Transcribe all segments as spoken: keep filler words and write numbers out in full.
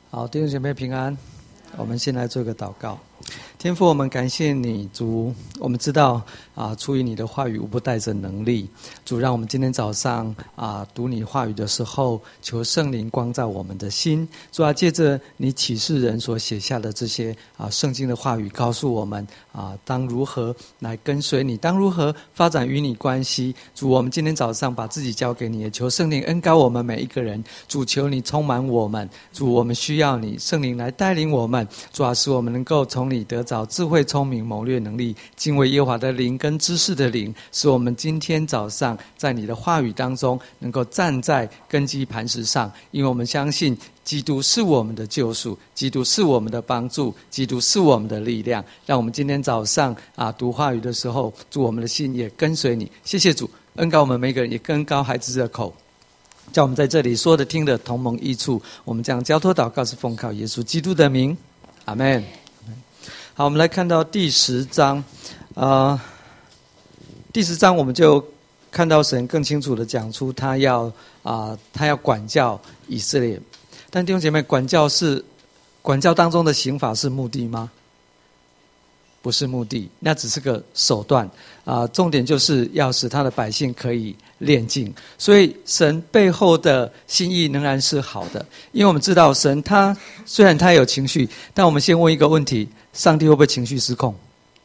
好，弟兄姐妹平安。我们先来做一个祷告。天父，我们感谢你，主，我们知道啊，出于你的话语无不带着能力。主，让我们今天早上啊读你话语的时候，求圣灵光照我们的心。主啊，借着你启示人所写下的这些啊圣经的话语，告诉我们啊当如何来跟随你，当如何发展与你关系。主，我们今天早上把自己交给你，也求圣灵恩膏我们每一个人。主，求你充满我们。主，我们需要你，圣灵来带领我们。主啊，使我们能够从你得着智慧、聪明、谋略能力，敬畏耶和华的灵跟知识的灵，使我们今天早上在你的话语当中能够站在根基磐石上，因为我们相信基督是我们的救赎，基督是我们的帮助，基督是我们的力量。让我们今天早上啊读话语的时候，主我们的心也跟随你。谢谢主，恩膏我们每个人，也恩膏孩子的口，叫我们在这里说的听的同蒙益处。我们这样交托祷告，是奉靠耶稣基督的名，阿们。好，我们来看到第十章，呃，第十章我们就看到神更清楚的讲出他要啊、呃，他要管教以色列。但弟兄姐妹，管教是管教当中的刑罚是目的吗？不是目的，那只是个手段啊、呃。重点就是要使他的百姓可以炼净。所以神背后的心意仍然是好的，因为我们知道神他虽然他有情绪，但我们先问一个问题：上帝会不会情绪失控？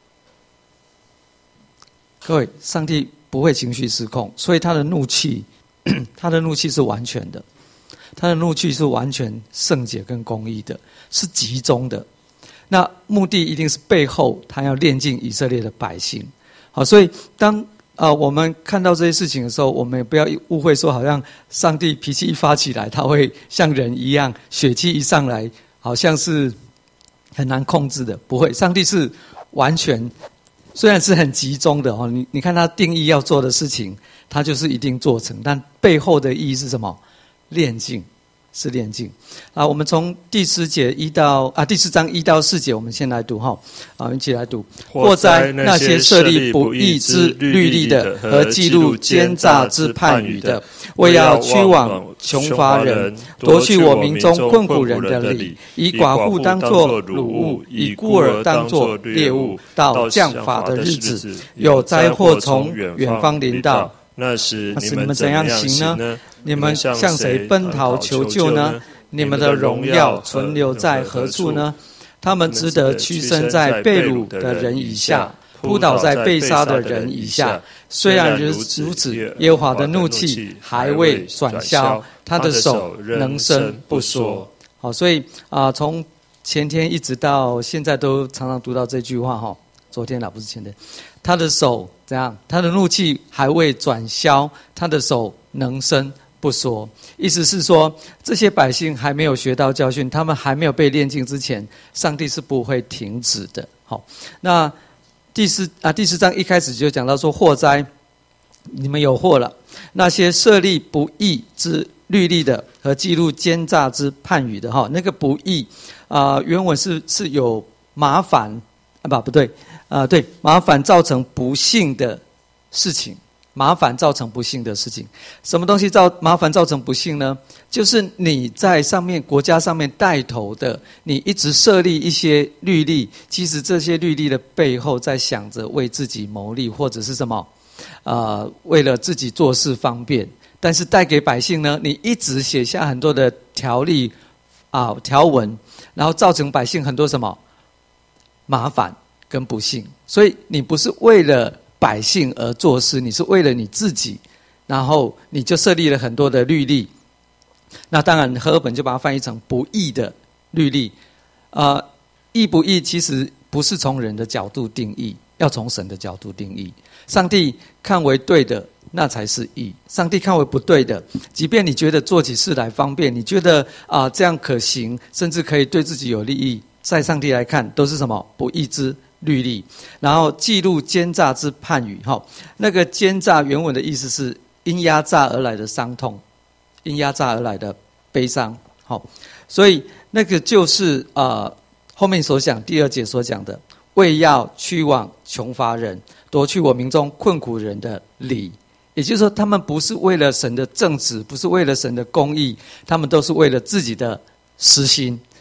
各位，上帝不会情绪失控，所以他的怒气，他的怒气是完全的，他的怒气是完全圣洁跟公义的，是集中的。那目的一定是背后他要炼净以色列的百姓。好，所以当啊、呃、我们看到这些事情的时候，我们也不要误会说好像上帝脾气一发起来，他会像人一样，血气一上来，好像是很难控制的。不会，上帝是完全，虽然是很集中的哦，你你看他定义要做的事情，他就是一定做成，但背后的意义是什么？炼净。是炼净啊！我们从第四节一到啊第四章一到四节，我们先来读哈啊，我们一起来读。或哉那些设立不义之律例的和记录奸诈之判语的，为要屈枉穷乏人，夺去我民中困苦人的理，以寡妇当作掳物，以孤儿当作猎物，到降罚的日子，有灾祸从远方临到。 那时你们怎样行呢？ 你们向谁奔逃求救呢？你们的荣耀存留在何处呢？他们只得屈身在被掳的人以下，扑倒在被杀的人以下。虽然如此，耶和华的怒气还未转消，他的手能伸不缩。好，所以啊、呃，从前天一直到现在都常常读到这句话哈。昨天啦，不是前天。他的手怎样？他的怒气还未转消，他的手能伸不缩。意思是说，这些百姓还没有学到教训，他们还没有被炼净之前，上帝是不会停止的。好，那第四啊第四章一开始就讲到说，祸哉，你们有祸了！那些设立不义之律例的和记录奸诈之判语的，哈，那个不义啊、呃，原文是是有麻烦啊，不不对。啊、呃，对，麻烦造成不幸的事情，麻烦造成不幸的事情。什么东西造麻烦造成不幸呢？就是你在上面国家上面带头的，你一直设立一些律例，其实这些律例的背后在想着为自己谋利，或者是什么，呃，为了自己做事方便。但是带给百姓呢，你一直写下很多的条例啊、呃、条文，然后造成百姓很多什么麻烦跟不幸。所以你不是为了百姓而做事，你是为了你自己，然后你就设立了很多的律例。那当然和合本就把它翻译成不义的律例。呃，义不义其实不是从人的角度定义，要从神的角度定义。上帝看为对的，那才是义；上帝看为不对的，即便你觉得做起事来方便，你觉得啊、呃、这样可行，甚至可以对自己有利益，在上帝来看都是什么？不义之律例。然后记录奸诈之判语，哈，那个奸诈原文的意思是因压榨而来的伤痛，因压榨而来的悲伤，好，所以那个就是呃后面所讲第二节所讲的，为要屈枉穷乏人，夺去我民中困苦人的理。也就是说，他们不是为了神的正直，不是为了神的公义，他们都是为了自己的私心，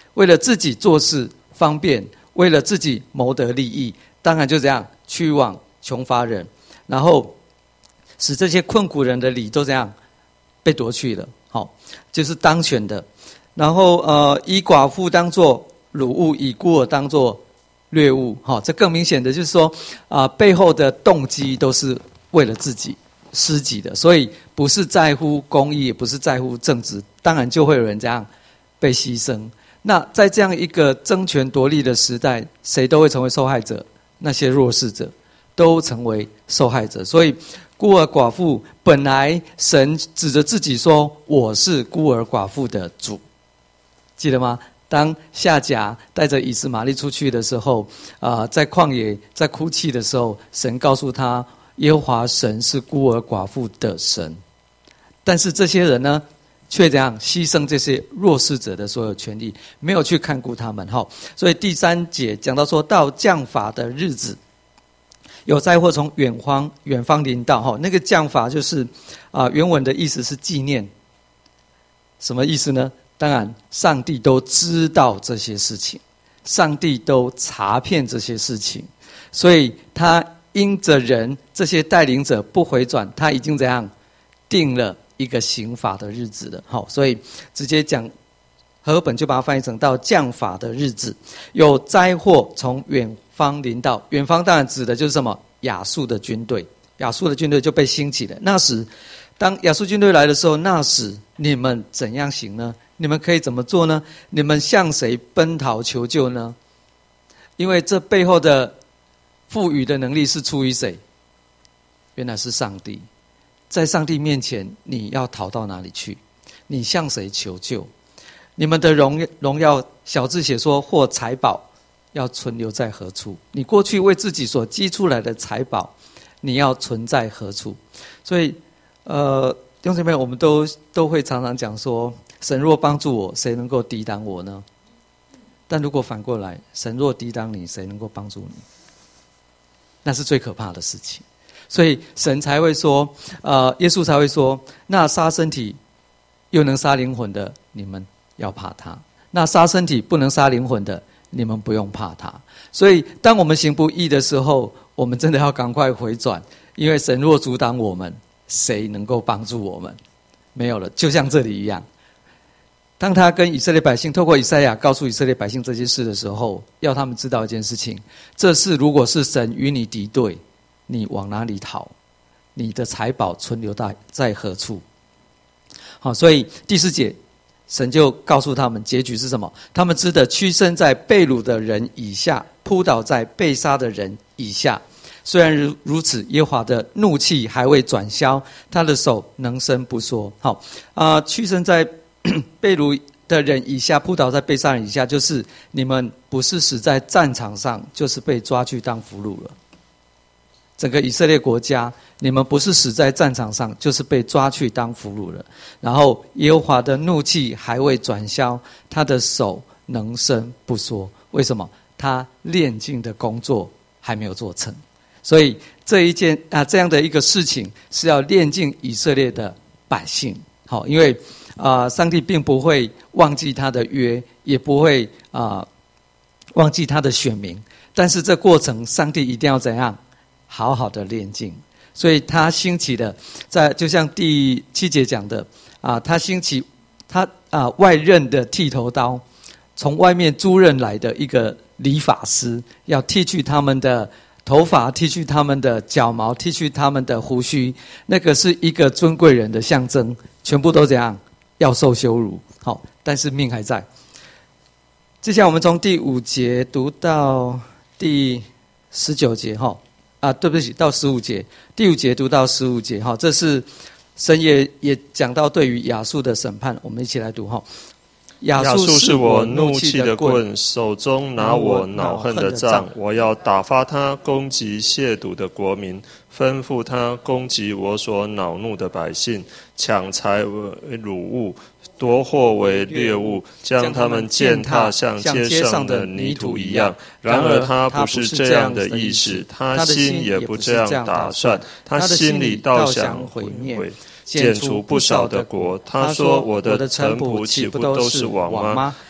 为了自己做事方便，为了自己谋得利益，当然就这样屈枉穷乏人，然后使这些困苦人的理都这样被夺去了。好，就是当权的。然后呃，以寡妇当作掳物，以孤儿当作掠物。好，这更明显的就是说啊、呃，背后的动机都是为了自己私己的，所以不是在乎公义，也不是在乎正直，当然就会有人这样被牺牲。那在这样一个争权夺利的时代，谁都会成为受害者，那些弱势者都成为受害者。所以孤儿寡妇本来神指着自己说，我是孤儿寡妇的主，记得吗？当夏甲带着以实玛利出去的时候，啊、呃，在旷野在哭泣的时候，神告诉他，耶和华神是孤儿寡妇的神。但是这些人呢，却怎样牺牲这些弱势者的所有权利，没有去看顾他们。哈，所以第三节讲到说，到降罚的日子，有灾祸从远方远方临到。哈，那个降罚就是啊、呃，原文的意思是纪念。什么意思呢？当然，上帝都知道这些事情，上帝都查遍这些事情，所以他因着人这些带领者不回转，他已经怎样定了一个刑罚的日子了。好，所以直接讲和合本就把它翻译成到降罚的日子，有灾祸从远方临到。远方当然指的就是什么？亚述的军队，亚述的军队就被兴起了。那时，当亚述军队来的时候，那时你们怎样行呢？你们可以怎么做呢？你们向谁奔逃求救呢？因为这背后的赋予的能力是出于谁？原来是上帝。在上帝面前，你要逃到哪里去？你向谁求救？你们的荣荣耀，小字写说或财宝要存留在何处？你过去为自己所积出来的财宝，你要存在何处？所以，呃，弟兄姐妹，我们都都会常常讲说，神若帮助我，谁能够抵挡我呢？但如果反过来，神若抵挡你，谁能够帮助你？那是最可怕的事情。所以神才会说，呃，耶稣才会说，那杀身体又能杀灵魂的，你们要怕他；那杀身体不能杀灵魂的，你们不用怕他。所以当我们行不义的时候，我们真的要赶快回转，因为神若阻挡我们，谁能够帮助我们？没有了。就像这里一样，当他跟以色列百姓透过以赛亚告诉以色列百姓这些事的时候，要他们知道一件事情，这事如果是神与你敌对，你往哪里逃？你的财宝存留在在何处？好，所以第四节神就告诉他们结局是什么？他们只得屈身在被掳的人以下，扑倒在被杀的人以下。虽然如如此，耶和华的怒气还未转消，他的手能伸不缩。好啊、呃，屈身在被掳的人以下，扑倒在被杀人以下，就是你们不是死在战场上，就是被抓去当俘虏了。整个以色列国家，你们不是死在战场上，就是被抓去当俘虏了。然后耶和华的怒气还未转消，他的手能伸不缩。为什么？他炼净的工作还没有做成。所以这一件啊，这样的一个事情是要炼净以色列的百姓。好，因为啊、呃，上帝并不会忘记他的约，也不会啊、呃、忘记他的选民。但是这过程，上帝一定要怎样？好好的炼净。所以他兴起的，在就像第七节讲的啊，他兴起他啊外任的剃头刀，从外面租任来的一个理发师，要剃去他们的头发，剃去他们的脚毛，剃去他们的胡须，那个是一个尊贵人的象征，全部都怎样？要受羞辱。好，但是命还在。接下来我们从第五节读到第十九节哈。啊，对不起，到十五节，第五节读到十五节，哈，这是神也也讲到对于亚述的审判，我们一起来读哈。 亚述是我怒气的棍，手中拿我恼恨的杖，我要打发他攻击亵渎的国民，吩咐他攻击我所恼怒的百姓，抢财为掳物，夺货为掠物，将他们践踏像街上的泥土一样。然而他不是这样的意思，他心也不这样打算，他心里倒想毁灭，剪除不少的国。他说：我的臣仆岂不都是王吗？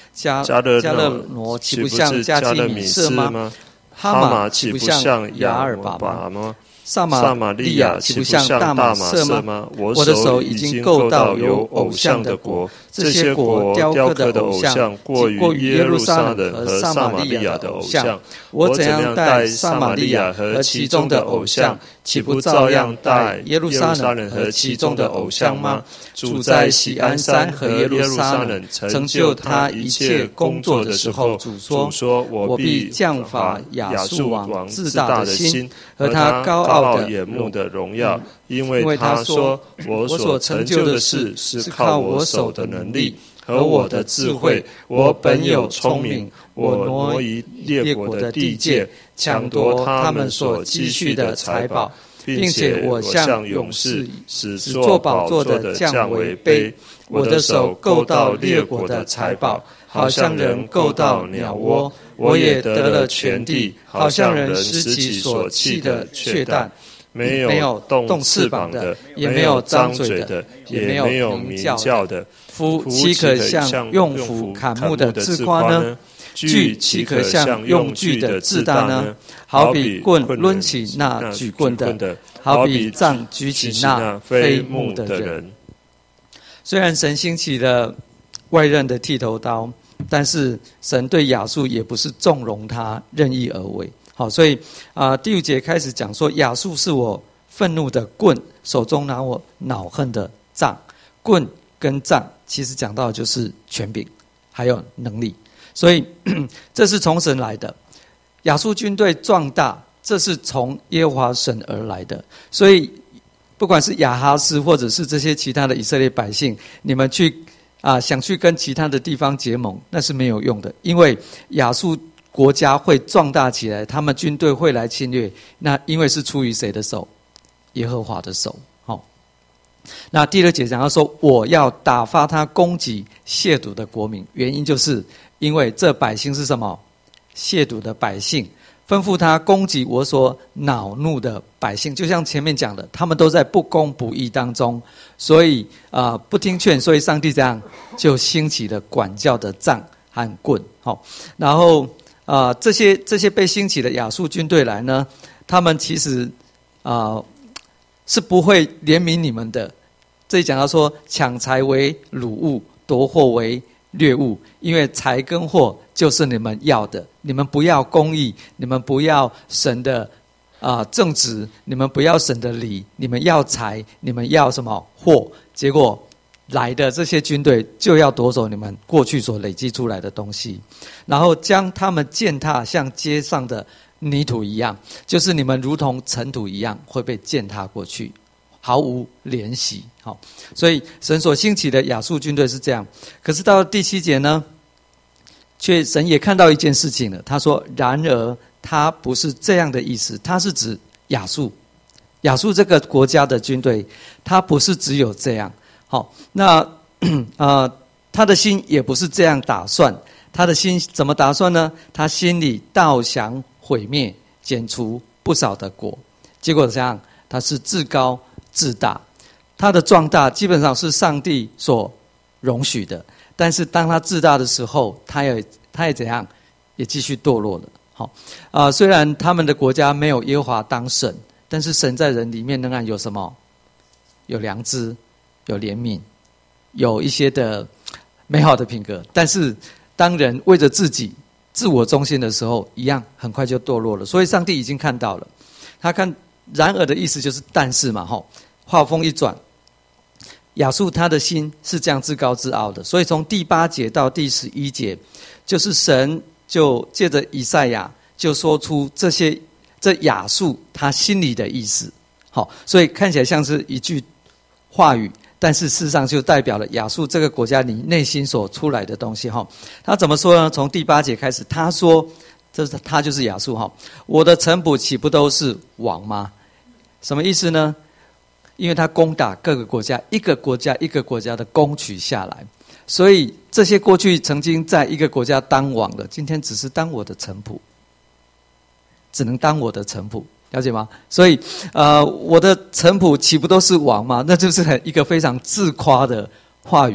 加加勒加勒挪岂不像加基米色吗？哈马岂不像亚尔巴吗？撒玛利亚岂不像大马色吗？我的手已经够到有偶像的国，这些国雕刻的偶像过于耶路撒冷和撒玛利亚的偶像。我怎样待撒玛利亚和其中的偶像，岂不照样待耶路撒冷和其中的偶像吗？主在锡安山和耶路撒冷成就他一切工作的时候，主说：我必降罚亚述王自大的心和他高傲眼目的荣耀，因为他说：我所成就的事是靠我手的能力和我的智慧，我本有聪明，我挪移列国的地界，抢夺他们所积蓄的财宝，并且我向勇士使做宝座的降为卑，我的手够到列国的财宝，好像人够到鸟窝，我也得了全地，好像人拾起所弃的雀蛋。没有动翅膀的，也没有张嘴的，也没有鸣叫的。夫岂可像用斧砍木的自夸呢？锯岂可像用锯的自大呢？好比棍抡起那举棍的，好比杖举起那非木的人。虽然神兴起了外刃的剃头刀，但是神对亚述也不是纵容他任意而为。好，所以啊、呃，第五节开始讲说，亚述是我愤怒的棍，手中拿我恼恨的杖。棍跟杖其实讲到的就是权柄，还有能力，所以这是从神来的。亚述军队壮大，这是从耶和华神而来的。所以不管是亚哈斯或者是这些其他的以色列百姓，你们去啊、呃、想去跟其他的地方结盟，那是没有用的，因为亚述国家会壮大起来，他们军队会来侵略，那因为是出于谁的手？耶和华的手。好，那第二节讲到说，我要打发他攻击亵渎的国民，原因就是因为这百姓是什么？亵渎的百姓，吩咐他攻击我所恼怒的百姓，就像前面讲的，他们都在不公不义当中，所以啊、呃、不听劝，所以上帝这样就兴起了管教的杖和棍。好，然后。啊、呃，这些这些被兴起的亚述军队来呢，他们其实啊、呃、是不会怜悯你们的。这里讲到说，抢财为掳物，夺货为掠物，因为财跟货就是你们要的，你们不要公义，你们不要神的啊、呃、正直，你们不要神的理，你们要财，你们要什么货？结果来的这些军队就要夺走你们过去所累积出来的东西，然后将他们践踏像街上的泥土一样，就是你们如同尘土一样会被践踏过去，毫无怜惜。好，所以神所兴起的亚述军队是这样。可是到了第七节呢，却神也看到一件事情了。他说：然而他不是这样的意思，他是指亚述，亚述这个国家的军队，他不是只有这样。好，那呃，他的心也不是这样打算。他的心怎么打算呢？他心里倒想毁灭、剪除不少的国。结果这样，他是自高自大。他的壮大基本上是上帝所容许的，但是当他自大的时候，他也他也怎样，也继续堕落了。好，啊、呃，虽然他们的国家没有耶和华当神，但是神在人里面仍然有什么？有良知。有怜悯，有一些的美好的品格，但是当人为着自己自我中心的时候，一样很快就堕落了。所以上帝已经看到了，他看然而的意思就是但是嘛，吼，话锋一转，亚述他的心是这样自高自傲的，所以从第八节到第十一节，就是神就借着以赛亚就说出这些这亚述他心里的意思。好，所以看起来像是一句话语。但是事实上就代表了亚述这个国家你内心所出来的东西。他怎么说呢？从第八节开始，他说这是他就是亚述，我的臣仆岂不都是王吗？什么意思呢？因为他攻打各个国家，一个国家一个国家的攻取下来，所以这些过去曾经在一个国家当王的，今天只是当我的臣仆，只能当我的臣仆。了解吗？所以，呃，我的臣仆岂不都是王吗？那就是很一个非常自夸的话语。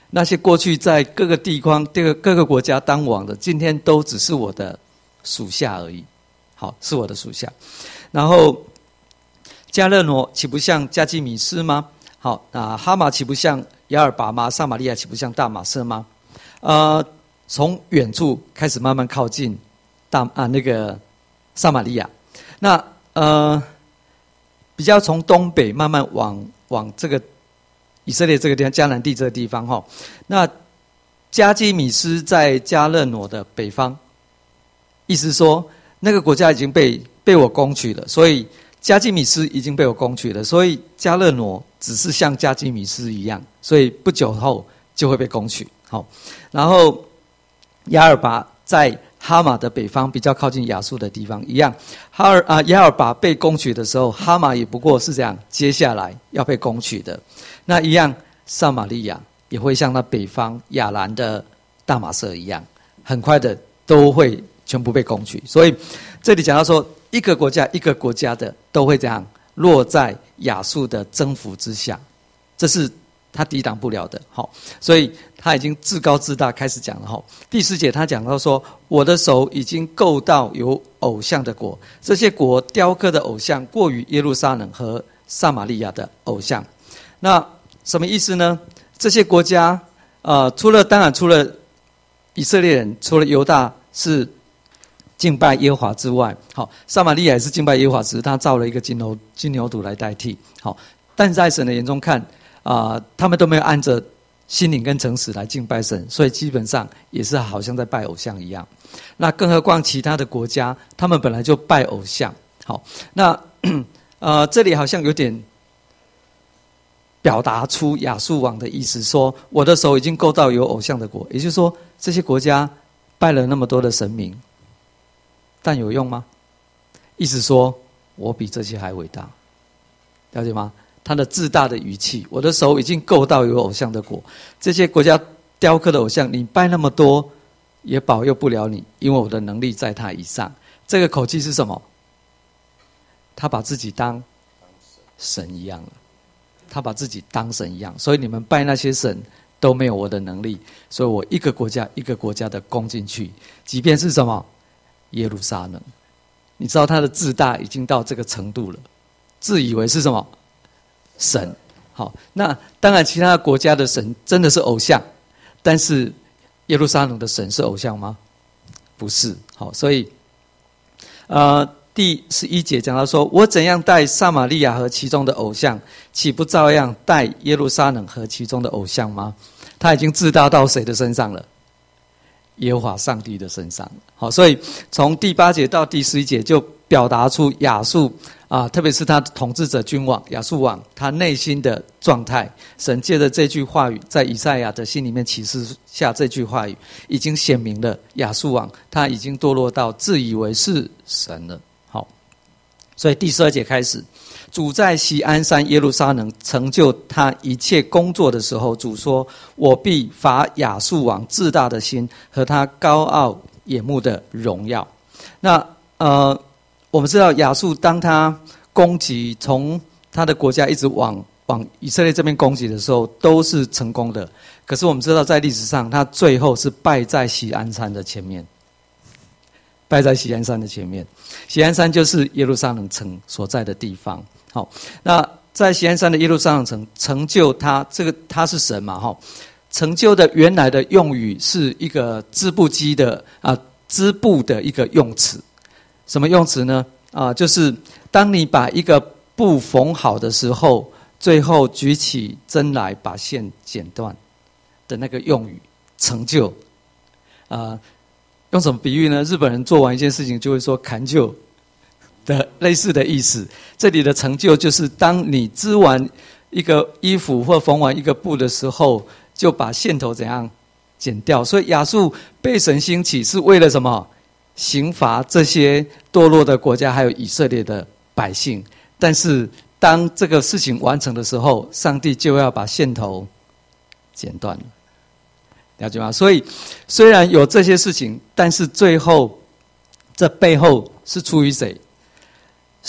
那些过去在各个地方、各个各个国家当王的，今天都只是我的属下而已。好，是我的属下。然后迦勒挪岂不像加基米斯吗？好，啊，哈马岂不像亚尔拔吗？撒玛利亚岂不像大马色吗？呃，从远处开始慢慢靠近大啊那个撒玛利亚。那呃，比较从东北慢慢往往这个以色列这个地方，迦南地这个地方哈。那加基米斯在迦勒挪的北方，意思说那个国家已经被被我攻取了，所以加基米斯已经被我攻取了，所以迦勒挪只是像加基米斯一样，所以不久后就会被攻取。好，然后亚尔拔在哈马的北方，比较靠近亚述的地方一样。哈尔啊，亚尔拔被攻取的时候，哈马也不过是这样，接下来要被攻取的。那一样，撒玛利亚也会像那北方亚兰的大马色一样，很快的都会全部被攻取。所以这里讲到说，一个国家一个国家的都会这样落在亚述的征服之下，这是他抵挡不了的。好，所以他已经自高自大，开始讲了。哈，第四节他讲到说，我的手已经够到有偶像的国，这些国雕刻的偶像过于耶路撒冷和撒玛利亚的偶像。那什么意思呢？这些国家，呃，除了当然除了以色列人，除了犹大是敬拜耶和华之外，好，撒玛利亚也是敬拜耶和华，只是他造了一个金牛金牛犊来代替。好，但在神的眼中看，啊、呃，他们都没有按着心灵跟诚实来敬拜神，所以基本上也是好像在拜偶像一样。那更何况其他的国家，他们本来就拜偶像。好，那呃，这里好像有点表达出亚述王的意思，说我的手已经够到有偶像的国，也就是说这些国家拜了那么多的神明，但有用吗？意思说我比这些还伟大，了解吗？他的自大的语气，我的手已经够到有偶像的国，这些国家雕刻的偶像，你拜那么多也保佑不了你，因为我的能力在他以上。这个口气是什么？他把自己当神一样了，他把自己当神一样，所以你们拜那些神都没有我的能力，所以我一个国家一个国家的攻进去，即便是什么耶路撒冷，你知道他的自大已经到这个程度了，自以为是什么神。好，那当然其他国家的神真的是偶像，但是耶路撒冷的神是偶像吗？不是。好，所以呃第十一节讲到说，我怎样待撒玛利亚和其中的偶像，岂不照样待耶路撒冷和其中的偶像吗？他已经自大到谁的身上了？耶和华上帝的身上。好，所以从第八节到第十一节就表达出亚述啊，特别是他的统治者君王亚述王他内心的状态。神借着这句话语，在以赛亚的心里面启示下这句话语，已经显明了亚述王他已经堕落到自以为是神了。好，所以第十二节开始，主在锡安山耶路撒冷成就他一切工作的时候，主说，我必罚亚述王自大的心和他高傲眼目的荣耀。那呃我们知道亚述当他攻击从他的国家一直往往以色列这边攻击的时候都是成功的，可是我们知道在历史上他最后是败在锡安山的前面，败在锡安山的前面。锡安山就是耶路撒冷城所在的地方。好，那在锡安山的耶路撒冷城成就他，这个他是神嘛，哈，成就的原来的用语是一个织布机的啊织布的一个用词。什么用词呢？啊，就是当你把一个布缝好的时候，最后举起针来把线剪断的那个用语，成就。啊，用什么比喻呢？日本人做完一件事情就会说砍就的类似的意思。这里的成就就是当你织完一个衣服或缝完一个布的时候，就把线头怎样剪掉。所以亚述被神兴起是为了什么？刑罚这些堕落的国家还有以色列的百姓。但是当这个事情完成的时候，上帝就要把线头剪断了，了解吗？所以虽然有这些事情，但是最后这背后是出于谁？神。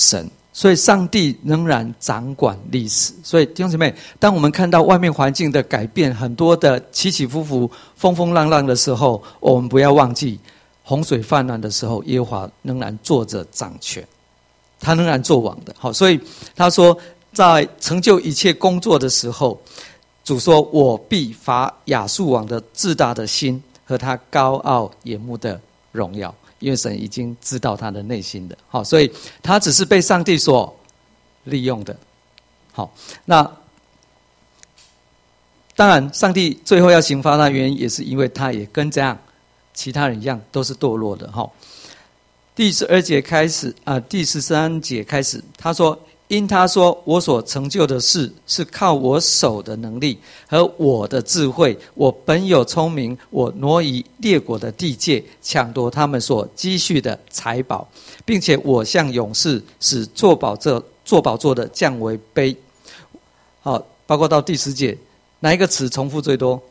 所以上帝仍然掌管历史。所以弟兄姐妹，当我们看到外面环境的改变，很多的起起伏伏、风风浪浪的时候，我们不要忘记，洪水泛滥的时候，耶和华仍然坐着掌权，他仍然作王的。好，所以他说，在成就一切工作的时候，主说：“我必罚亚述王的自大的心和他高傲眼目的荣耀。”因为神已经知道他的内心的，好，所以他只是被上帝所利用的。好，那当然，上帝最后要刑罚他的原因，也是因为他也跟这样其他人一样，都是堕落的。哈，第十二节开始啊、呃，第十三节开始，他说。因他说我所成就的事是靠我手的能力和我的智慧，我本有聪明，我挪移列国的地界，抢夺他们所积蓄的财宝，并且我向勇士使坐宝座坐宝座的降为卑。好，包括到第十节，哪一个词重复最多？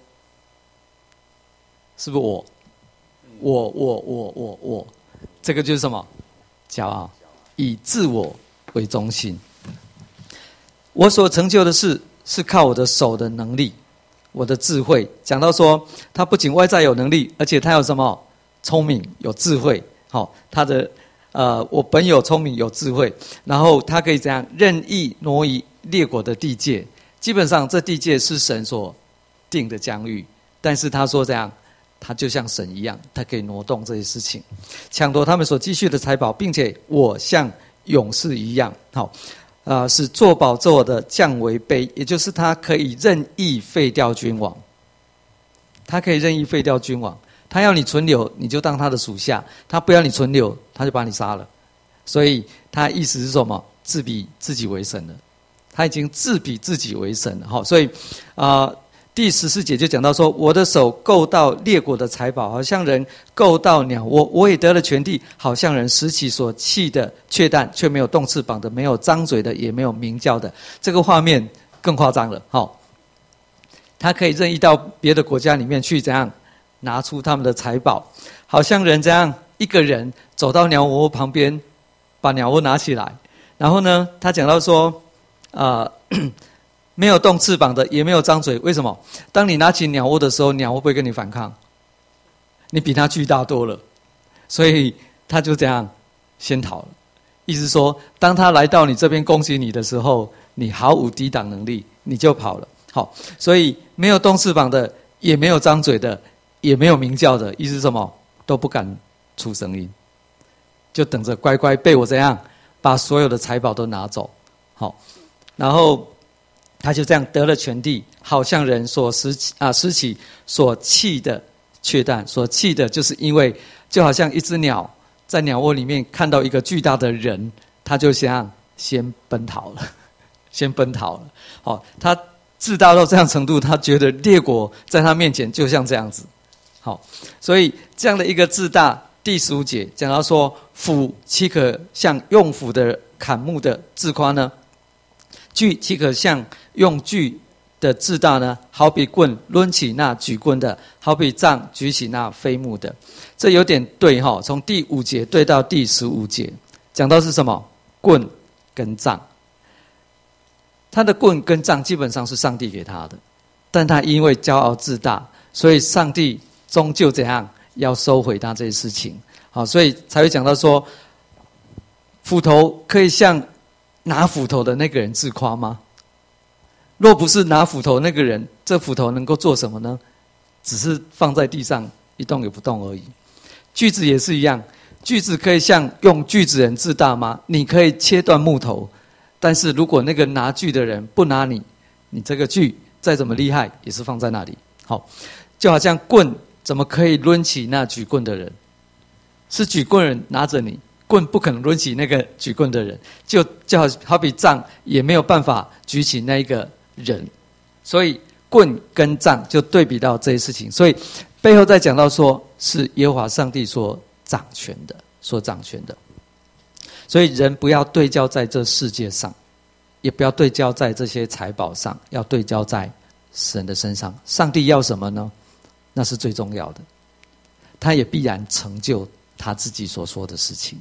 是不是我？我我我我我，这个就是什么？骄傲，以自我为中心。我所成就的事是靠我的手的能力，我的智慧。讲到说，他不仅外在有能力，而且他有什么？聪明，有智慧。好，他的呃，我本有聪明，有智慧，然后他可以怎样任意挪移列国的地界。基本上，这地界是神所定的疆域，但是他说这样，他就像神一样，他可以挪动这些事情，抢夺他们所积蓄的财宝，并且我像勇士一样，好。啊、呃，使坐宝座的降为卑，也就是他可以任意废掉君王，他可以任意废掉君王，他要你存留，你就当他的属下；他不要你存留，他就把你杀了。所以他意思是什么？自比自己为神了，他已经自比自己为神了。好，所以啊。呃第十四节就讲到说，我的手够到列国的财宝，好像人够到鸟窝；我也得了全地，好像人拾起所弃的雀蛋，却没有动翅膀的，没有张嘴的，也没有鸣叫的。这个画面更夸张了，好、哦，他可以任意到别的国家里面去，怎样拿出他们的财宝，好像人这样一个人走到鸟窝旁边，把鸟窝拿起来，然后呢，他讲到说，啊、呃。没有动翅膀的，也没有张嘴。为什么？当你拿起鸟窝的时候，鸟会不会跟你反抗？你比它巨大多了，所以他就这样先逃了。意思说，当他来到你这边攻击你的时候，你毫无抵挡能力，你就跑了。好，所以没有动翅膀的，也没有张嘴的，也没有鸣叫的，意思是什么？都不敢出声音，就等着乖乖被我怎样把所有的财宝都拿走。好，然后。他就这样得了全地，好像人所拾起啊拾起所弃的雀蛋，所弃的就是因为就好像一只鸟在鸟窝里面看到一个巨大的人，他就想先奔逃了，先奔逃了。好，他自大到这样程度，他觉得列国在他面前就像这样子。好，所以这样的一个自大，第十五节讲到说，斧岂可像用斧的砍木的自夸呢？锯岂可像用锯的自大呢？好比棍抡起那举棍的，好比杖举起那飞木的。这有点对哈，从第五节对到第十五节，讲到是什么？棍跟杖。他的棍跟杖基本上是上帝给他的，但他因为骄傲自大，所以上帝终究怎样要收回他这些事情。好，所以才会讲到说，斧头可以像拿斧头的那个人自夸吗？若不是拿斧头那个人，这斧头能够做什么呢？只是放在地上一动也不动而已。锯子也是一样，锯子可以像用锯子人自大吗？你可以切断木头，但是如果那个拿锯的人不拿你，你这个锯再怎么厉害也是放在那里。好，就好像棍怎么可以抡起那举棍的人？是举棍人拿着你，棍不可能抡起那个举棍的人，就就好好比杖也没有办法举起那一个人，所以棍跟杖就对比到这些事情，所以背后在讲到说是耶和华上帝所掌权的，所掌权的。所以人不要对焦在这世界上，也不要对焦在这些财宝上，要对焦在神的身上。上帝要什么呢？那是最重要的，他也必然成就他自己所说的事情。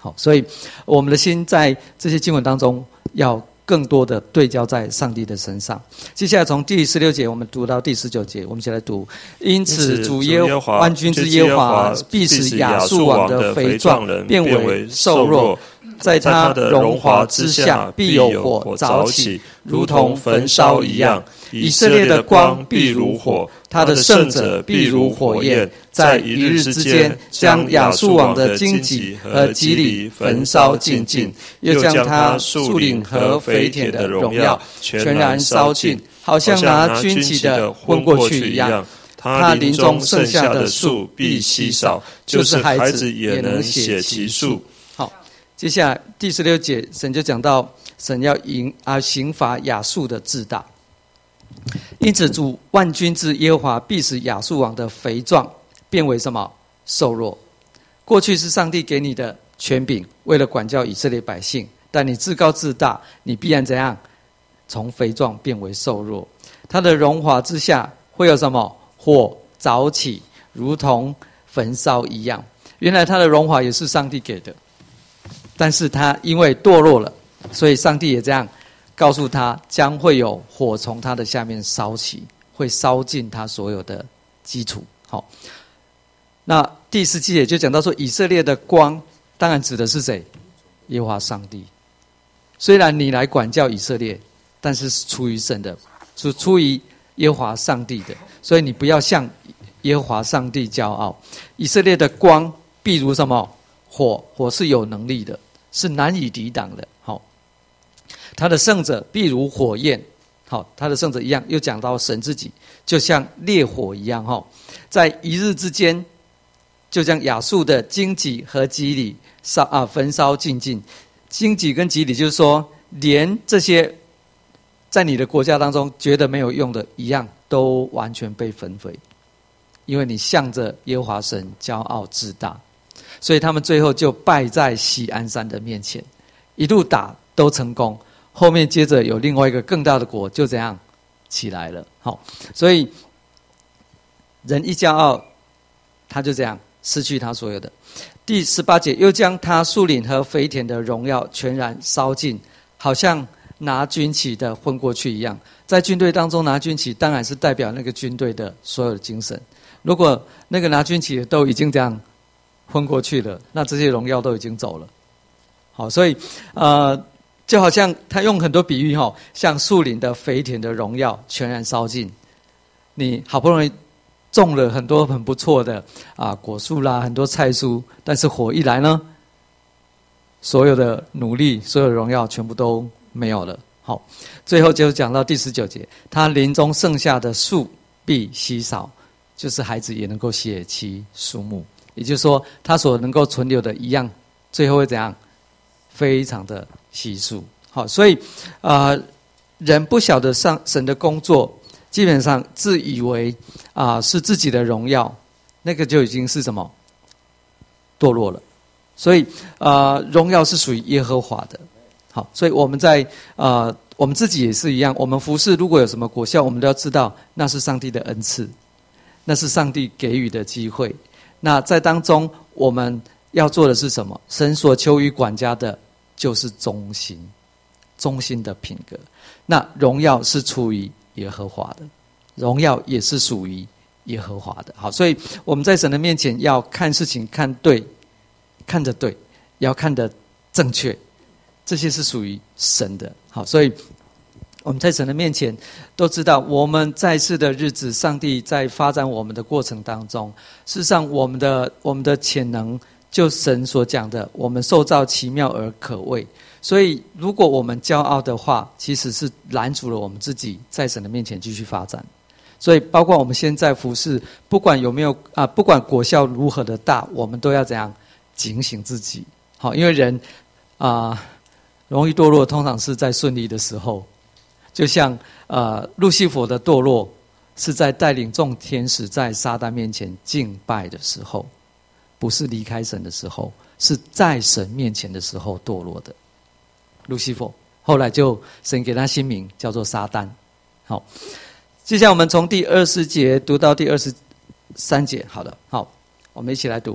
好，所以我们的心在这些经文当中要更多的对焦在上帝的身上。接下来从第十六节我们读到第十九节，我们一起来读。因此主耶和华万军之耶和华必使亚述王的肥壮变为瘦弱，在他的荣华之下必有火早起，如同焚烧一样。以色列的光必如火，他的圣者必如火焰，在一日之间将亚述王的荆棘和基里焚烧尽尽，又将他树林和肥田的荣耀全然烧尽，好像拿军旗的昏过去一样。他林中剩下的树必稀少，就是孩子也能写其数。好，接下来第十六节，神就讲到神要刑啊刑罚亚述的自大。因此主万军之耶和华必使亚述王的肥壮变为什么？瘦弱。过去是上帝给你的权柄，为了管教以色列百姓，但你自高自大，你必然怎样？从肥壮变为瘦弱。他的荣华之下会有什么？火早起，如同焚烧一样。原来他的荣华也是上帝给的，但是他因为堕落了，所以上帝也这样告诉他，将会有火从他的下面烧起，会烧尽他所有的基础。好，那第十七节就讲到说，以色列的光，当然指的是谁？耶和华上帝。虽然你来管教以色列，但是是出于神的，是出于耶和华上帝的，所以你不要向耶和华上帝骄傲。以色列的光必如什么？火，火是有能力的，是难以抵挡的。好。他的圣者必如火焰，好，他的圣者一样，又讲到神自己就像烈火一样，哈，在一日之间，就将亚述的荆棘和基里烧啊焚烧尽尽。荆棘跟基里就是说，连这些在你的国家当中觉得没有用的一样，都完全被焚毁，因为你向着耶和华神骄傲自大，所以他们最后就败在锡安山的面前，一路打都成功。后面接着有另外一个更大的国就这样起来了。好，所以人一骄傲，他就这样失去他所有的。第十八节，又将他树林和肥田的荣耀全然烧尽，好像拿军旗的昏过去一样。在军队当中拿军旗，当然是代表那个军队的所有的精神。如果那个拿军旗的都已经这样昏过去了，那这些荣耀都已经走了。好，所以呃。就好像他用很多比喻，像树林的肥田的荣耀全然烧尽。你好不容易种了很多很不错的啊果树啦，很多菜蔬，但是火一来呢，所有的努力，所有的荣耀全部都没有了。好，最后就讲到第十九节，他林中剩下的树必稀少，就是孩子也能够写其数目。也就是说，他所能够存留的一样，最后会怎样？非常的稀疏。好，所以啊、呃，人不晓得上神的工作，基本上自以为啊、呃、是自己的荣耀，那个就已经是什么？堕落了。所以啊、呃，荣耀是属于耶和华的。好，所以我们在啊、呃，我们自己也是一样，我们服事如果有什么果效，我们都要知道那是上帝的恩赐，那是上帝给予的机会。那在当中，我们要做的是什么？神所求于管家的，就是忠心，忠心的品格。那荣耀是出于耶和华的，荣耀也是属于耶和华的。好，所以我们在神的面前要看事情看对，看得对，要看得正确，这些是属于神的。好，所以我们在神的面前都知道，我们在世的日子，上帝在发展我们的过程当中，事实上我们的我们的潜能，就神所讲的，我们受造奇妙而可畏。所以如果我们骄傲的话，其实是拦阻了我们自己在神的面前继续发展。所以包括我们现在服事，不管有没有啊，不管果效如何的大，我们都要怎样警醒自己。好，因为人啊容易堕落，通常是在顺利的时候。就像呃路西弗的堕落，是在带领众天使在撒旦面前敬拜的时候，不是离开神的时候，是在神面前的时候堕落的。路西弗后来就神给他新名，叫做撒旦。好，接下来我们从第二十节读到第二十三节。好的，好，我们一起来读。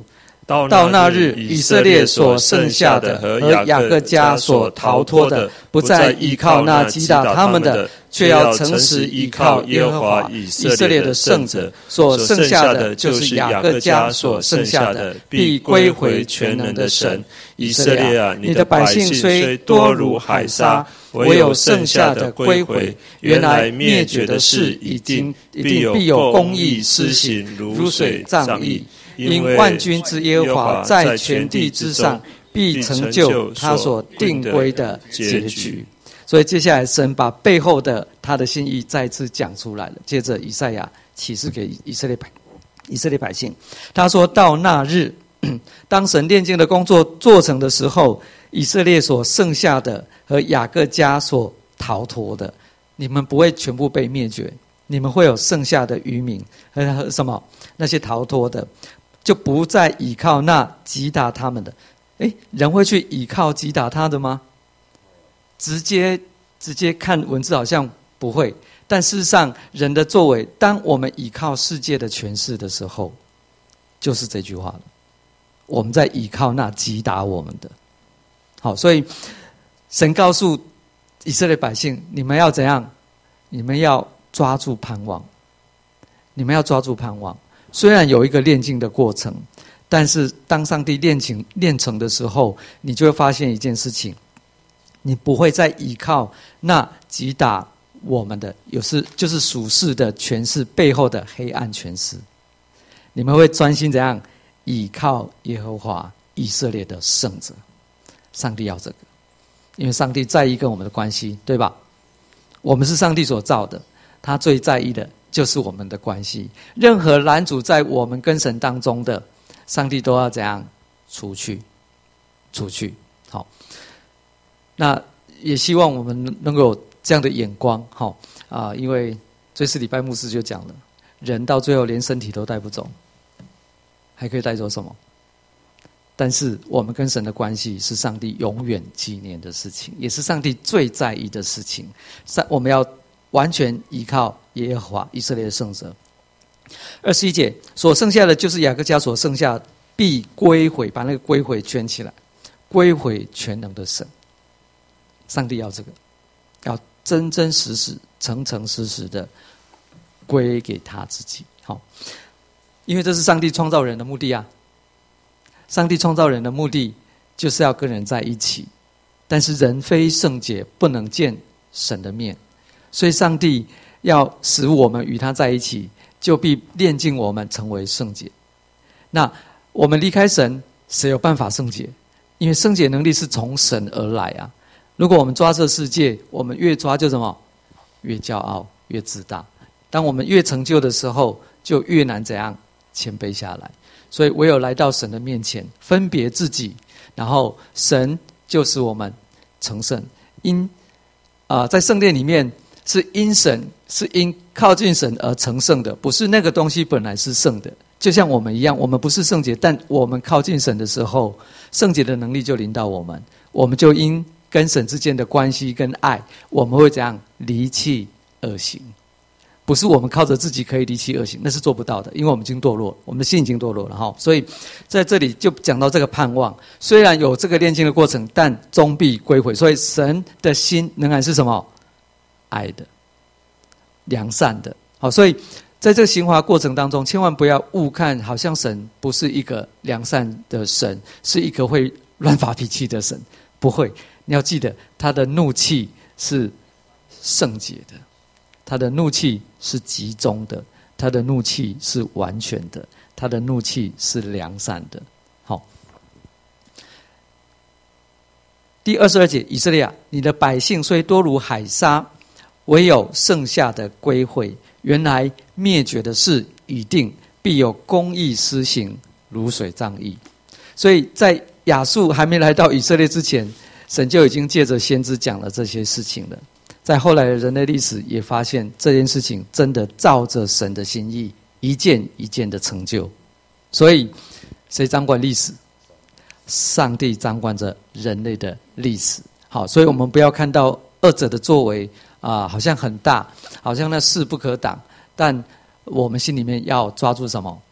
到那日，以色列所剩下的和雅各家所逃脱的，不再依靠那击打他们的，却要诚实依靠耶和华以色列的圣者。所剩下的就是雅各家所剩下的，必归回全能的神。以色列啊，你的百姓虽多如海沙，唯有剩下的归回。原来灭绝的事已经必有公义施行，如水涨溢。 因万军之耶和华在全地之上，必成就他所定规的结局。所以接下来神把背后的他的心意再次讲出来了。接着以赛亚启示给以色列百以色列百姓，他说到那日，当神炼净的工作做成的时候，以色列所剩下的和雅各家所逃脱的，你们不会全部被灭绝，你们会有剩下的余民和什么那些逃脱的，就不再倚靠那击打他们的。诶，人会去倚靠击打他的吗？直接直接看文字好像不会，但事实上人的作为，当我们倚靠世界的权势的时候，就是这句话了。我们在倚靠那击打我们的。好，所以神告诉以色列百姓，你们要怎样？你们要抓住盼望，你们要抓住盼望。虽然有一个炼净的过程，但是当上帝炼成炼成的时候，你就会发现一件事情，你不会再依靠那击打我们的，有时就是属世的权势背后的黑暗权势，你们会专心怎样？倚靠耶和华以色列的圣者。上帝要这个，因为上帝在意跟我们的关系，对吧？我们是上帝所造的，他最在意的就是我们的关系。任何拦阻在我们跟神当中的，上帝都要怎样？除去，除去。好，那也希望我们能够有这样的眼光。好啊，因为这次礼拜牧师就讲了，人到最后连身体都带不走，还可以带走什么？但是我们跟神的关系是上帝永远纪念的事情，也是上帝最在意的事情。我们要完全依靠耶和华以色列的圣者。二十一节，所剩下的就是雅各家所剩下，必归回，把那个归回圈起来，归回全能的神。上帝要这个，要真真实实、诚诚实实的归给他自己。好，因为这是上帝创造人的目的啊。上帝创造人的目的就是要跟人在一起，但是人非圣洁，不能见神的面，所以上帝要使我们与他在一起，就必炼净我们成为圣洁。那我们离开神，谁有办法圣洁？因为圣洁能力是从神而来啊。如果我们抓这世界，我们越抓就什么？越骄傲，越自大。当我们越成就的时候，就越难怎样谦卑下来。所以唯有来到神的面前，分别自己，然后神就使我们成圣。因啊、呃，在圣殿里面是因神，是因靠近神而成圣的，不是那个东西本来是圣的。就像我们一样，我们不是圣洁，但我们靠近神的时候，圣洁的能力就临到我们，我们就因跟神之间的关系跟爱，我们会怎样离弃恶行。不是我们靠着自己可以离弃恶行，那是做不到的，因为我们已经堕落，我们的心已经堕落了哈。所以在这里就讲到这个盼望，虽然有这个炼净的过程，但终必归回。所以神的心仍然是什么？爱的、良善的。好，所以在这个行华过程当中，千万不要误看，好像神不是一个良善的神，是一个会乱发脾气的神。不会，你要记得，他的怒气是圣洁的。他的怒气是集中的，他的怒气是完全的，他的怒气是良善的。好，第二十二节，以色列啊，你的百姓虽多如海沙，唯有剩下的归回。原来灭绝的事已定，必有公义施行，如水涨溢。所以在亚述还没来到以色列之前，神就已经借着先知讲了这些事情了。在后来的人类历史也发现，这件事情真的照着神的心意，一件一件的成就。所以，谁掌管历史？上帝掌管着人类的历史。好，所以我们不要看到二者的作为啊、呃，好像很大，好像那势不可挡。但我们心里面要抓住什么？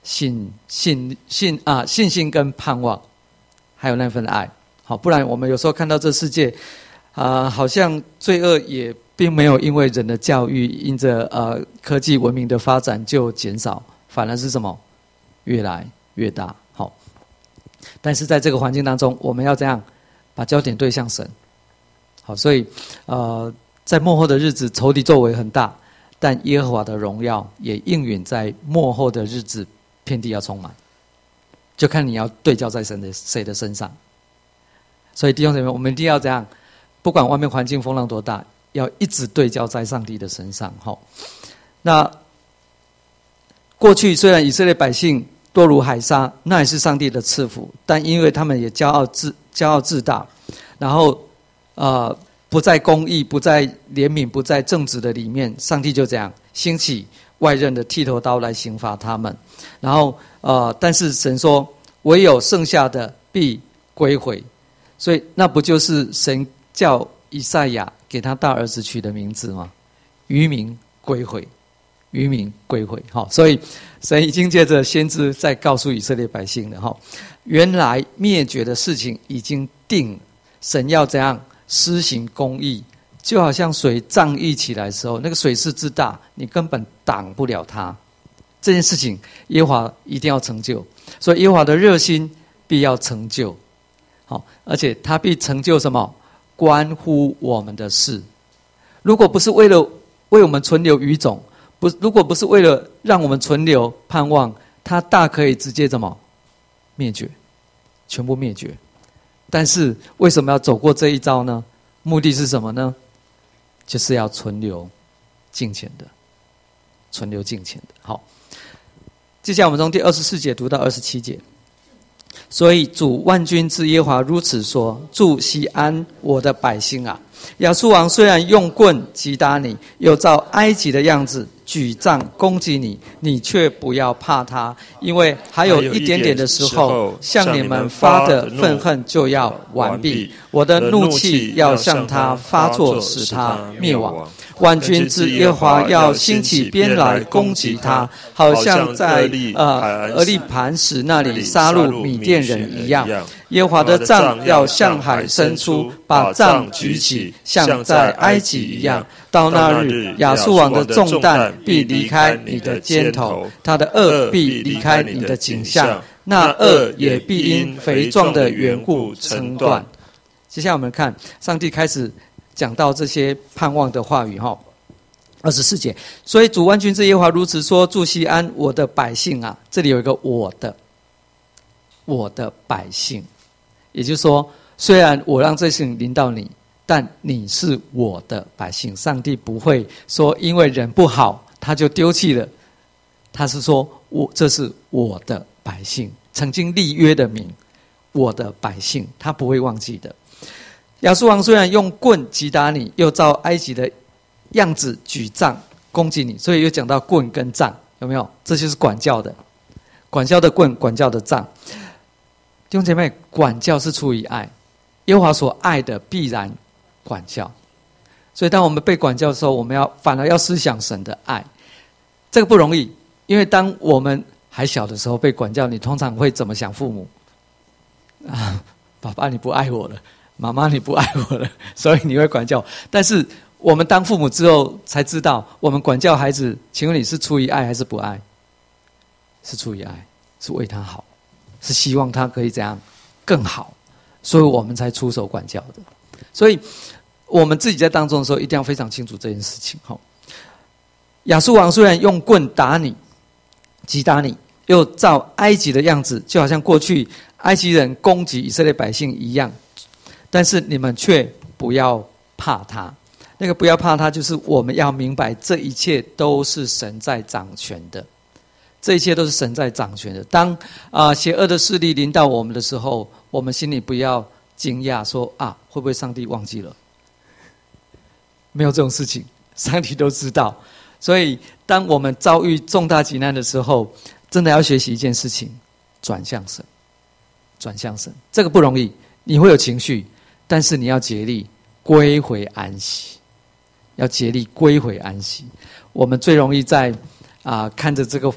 信信信啊，信心跟盼望，还有那份爱。好，不然我们有时候看到这世界，啊、呃，好像罪恶也并没有因为人的教育，因着呃科技文明的发展就减少，反而是什么？越来越大。好，但是在这个环境当中，我们要这样把焦点对向神。好，所以呃，在末后的日子，仇敌作为很大，但耶和华的荣耀也应允在末后的日子，遍地要充满，就看你要对焦在神的谁的身上。所以弟兄姐妹，我们一定要这样，不管外面环境风浪多大，要一直对焦在上帝的身上。好，那过去虽然以色列百姓多如海沙，那也是上帝的赐福，但因为他们也骄傲自骄傲自大，然后呃不在公义、不在怜悯、不在正直的里面，上帝就这样兴起外刃的剃头刀来刑罚他们。然后呃，但是神说，唯有剩下的必归回，所以那不就是神叫以赛亚给他大儿子取的名字吗？余民归回，余民归回。好，所以神已经借着先知在告诉以色列百姓了。哈，原来灭绝的事情已经定了，神要怎样施行公义，就好像水涨溢起来的时候，那个水势之大，你根本挡不了它。这件事情耶和华一定要成就，所以耶和华的热心必要成就。好，而且他必成就什么？关乎我们的事。如果不是为了为我们存留余种，不，如果不是为了让我们存留盼望，他大可以直接怎么灭绝，全部灭绝。但是为什么要走过这一招呢？目的是什么呢？就是要存留敬虔的，存留敬虔的。好，接下来我们从第二十四节读到二十七节。所以主万军之耶和华如此说：住西安我的百姓啊，亚述王虽然用棍击打你，又照埃及的样子举杖攻击你，你却不要怕他，因为还有一点点的时候，向你们发的愤恨就要完毕，我的怒气要向他发作，使他灭亡。万军之耶和华要兴起鞭来攻击他，好像在呃俄利磐石那里杀戮米甸人一样。耶和华的杖要向海伸出，把杖举起，像在埃及一样。到那日，亚述王的重担必离开你的肩头，他的恶必离开你的颈项，那恶也必因肥壮的缘故成断。接下来我们看，上帝开始讲到这些盼望的话语。二十四节，所以主万军之耶和华如此说：住西安我的百姓啊，这里有一个我的我的百姓，也就是说，虽然我让这事情临到你，但你是我的百姓。上帝不会说因为人不好他就丢弃了，他是说我这是我的百姓，曾经立约的名，我的百姓，他不会忘记的。亚述王虽然用棍击打你，又照埃及的样子举杖攻击你，所以又讲到棍跟杖，有没有？这就是管教的，管教的棍，管教的杖。弟兄姐妹，管教是出于爱，耶和华所爱的必然管教。所以当我们被管教的时候，我们要反而要思想神的爱。这个不容易，因为当我们还小的时候被管教，你通常会怎么想父母？啊，爸爸你不爱我了，妈妈你不爱我了，所以你会管教。但是我们当父母之后才知道，我们管教孩子，请问你是出于爱还是不爱？是出于爱，是为他好，是希望他可以怎样更好，所以我们才出手管教的。所以我们自己在当中的时候，一定要非常清楚这件事情。亚述王虽然用棍打你、击打你，又照埃及的样子，就好像过去埃及人攻击以色列百姓一样，但是你们却不要怕他。那个不要怕他，就是我们要明白，这一切都是神在掌权的，这一切都是神在掌权的。当啊、呃、邪恶的势力临到我们的时候，我们心里不要惊讶，说啊会不会上帝忘记了？没有这种事情，上帝都知道。所以当我们遭遇重大急难的时候，真的要学习一件事情，转向神，转向神。这个不容易，你会有情绪，但是你要竭力归回安息，要竭力归回安息。我们最容易在啊、呃、看着这个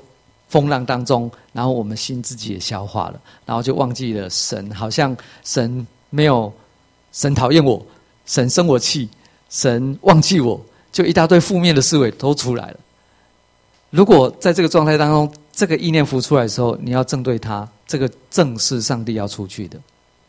风浪当中，然后我们心自己也消化了，然后就忘记了神，好像神没有，神讨厌我，神生我气，神忘记我，就一大堆负面的思维都出来了。如果在这个状态当中，这个意念浮出来的时候，你要正对它，这个正是上帝要出去的，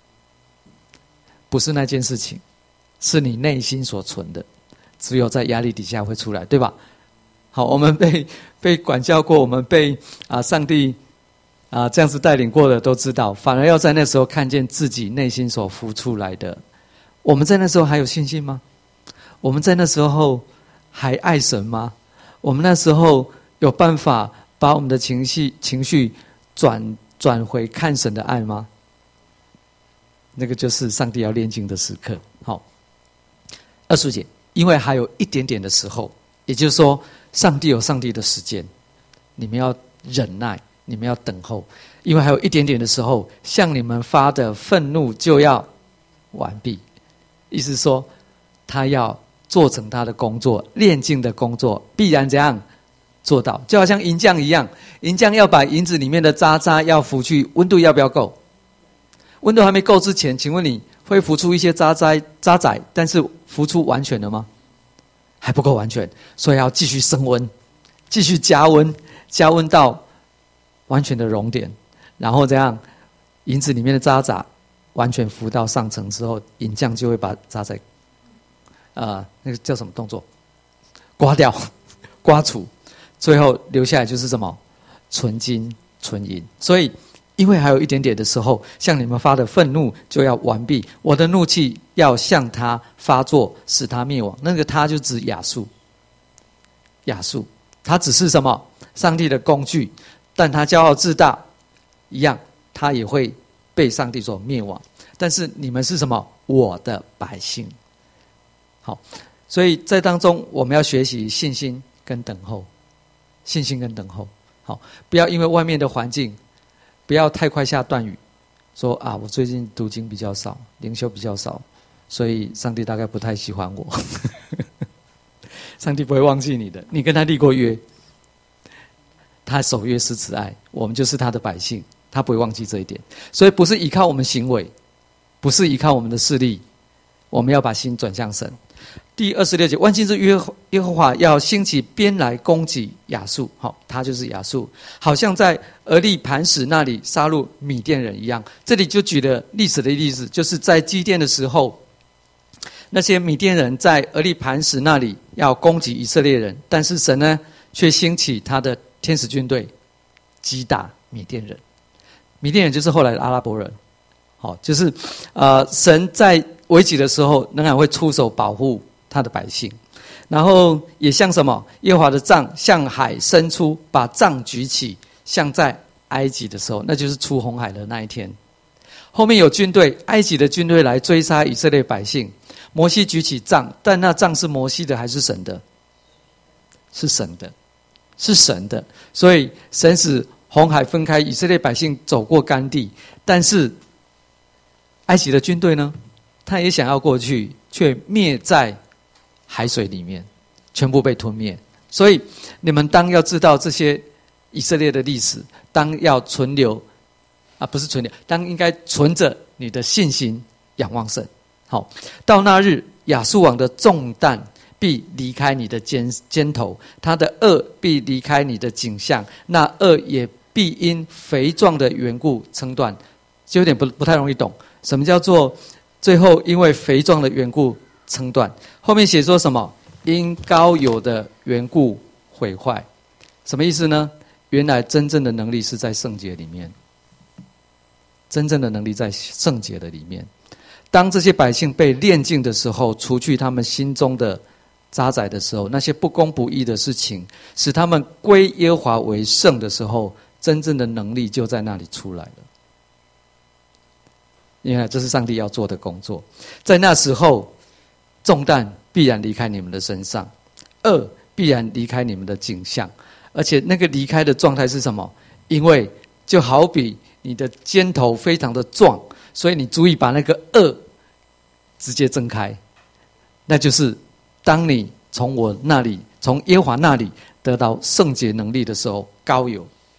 不是那件事情，是你内心所存的，只有在压力底下会出来，对吧？好，我们被被管教过，我们被啊上帝啊这样子带领过的都知道，反而要在那时候看见自己内心所浮出来的。我们在那时候还有信心吗？我们在那时候还爱神吗？我们那时候有办法把我们的情绪情绪转转回看神的爱吗？那个就是上帝要炼净的时刻。好，二十节，因为还有一点点的时候，也就是说，上帝有上帝的时间，你们要忍耐，你们要等候，因为还有一点点的时候，向你们发的愤怒就要完毕。意思说，他要做成他的工作，炼净的工作，必然怎样做到？就好像银匠一样，银匠要把银子里面的渣渣要浮去，温度要不要够？温度还没够之前，请问你会浮出一些渣渣渣仔，但是浮出完全了吗？还不够完全，所以要继续升温，继续加温，加温到完全的熔点，然后这样银子里面的渣渣完全浮到上层之后，银匠就会把渣仔呃那个叫什么动作刮掉刮除，最后留下来就是什么纯金纯银。所以因为还有一点点的时候，向你们发的愤怒就要完毕，我的怒气要向他发作，使他灭亡。那个他就指亚述，亚述他只是什么上帝的工具，但他骄傲自大一样，他也会被上帝所灭亡。但是你们是什么？我的百姓。好，所以在当中我们要学习信心跟等候，信心跟等候。好，不要因为外面的环境，不要太快下断语，说啊，我最近读经比较少，灵修比较少，所以上帝大概不太喜欢我。上帝不会忘记你的，你跟他立过约，他守约施慈爱，我们就是他的百姓，他不会忘记这一点。所以不是依靠我们行为，不是依靠我们的势力，我们要把心转向神。第二十六节，万军之耶耶和华要兴起鞭来攻击亚述，好，他就是亚述，好像在俄利磐石那里杀戮米甸人一样。这里就举了历史的例子，就是在基甸的时候，那些米甸人在俄利磐石那里要攻击以色列人，但是神呢，却兴起他的天使军队击打米甸人。米甸人就是后来的阿拉伯人，好，就是呃，神在危急的时候仍然会出手保护他的百姓，然后也像什么？耶和华的杖向海伸出，把杖举起，像在埃及的时候，那就是出红海的那一天。后面有军队，埃及的军队来追杀以色列百姓，摩西举起杖，但那杖是摩西的还是神的？是神的，是神的。所以神使红海分开，以色列百姓走过干地，但是埃及的军队呢？他也想要过去，却灭在海水里面，全部被吞灭。所以你们当要知道这些以色列的历史，当要存留啊，不是存留，当应该存着你的信心，仰望神。好，到那日，亚述王的重担必离开你的肩肩头，他的轭必离开你的颈项，那轭也必因肥壮的缘故撑断。就有点不不太容易懂，什么叫做最后因为肥壮的缘故撑断？后面写说什么？因膏油的缘故毁坏，什么意思呢？原来真正的能力是在圣洁里面，真正的能力在圣洁的里面。当这些百姓被炼净的时候，除去他们心中的渣滓的时候，那些不公不义的事情，使他们归耶和华为圣的时候，真正的能力就在那里出来了。因为这是上帝要做的工作，在那时候，重担必然离开你们的身上，轭必然离开你们的颈项，而且那个离开的状态是什么？因为就好比你的肩头非常的壮，所以你注意把那个轭直接挣开，那就是当你从我那里，从耶和华那里得到圣洁能力的时候，膏油